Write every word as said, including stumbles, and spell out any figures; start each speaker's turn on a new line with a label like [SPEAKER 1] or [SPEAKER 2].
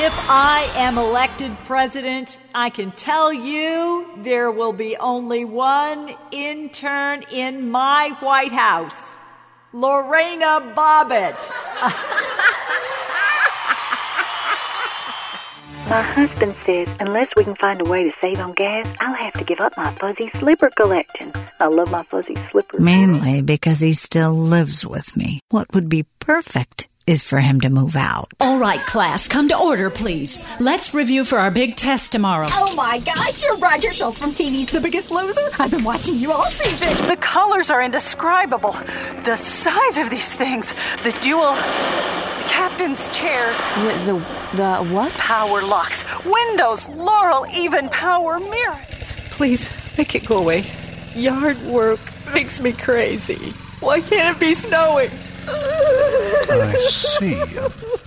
[SPEAKER 1] If I am elected president, I can tell you there will be only one intern in my White House. Lorena Bobbitt.
[SPEAKER 2] My husband says unless we can find a way to save on gas, I'll have to give up my fuzzy slipper collection. I love my fuzzy slippers.
[SPEAKER 3] Mainly because he still lives with me. What would be perfect is for him to move out.
[SPEAKER 4] All right, class, come to order, please. Let's review for our big test tomorrow.
[SPEAKER 5] Oh my gosh, you're Roger Schultz from T V's The Biggest Loser. I've been watching you all season.
[SPEAKER 6] The colors are indescribable. The size of these things. The dual captain's chairs.
[SPEAKER 7] The, the, the what?
[SPEAKER 6] Power locks. Windows. Laurel even power mirror.
[SPEAKER 8] Please, make it go away. Yard work makes me crazy. Why can't it be snowing?
[SPEAKER 9] I see.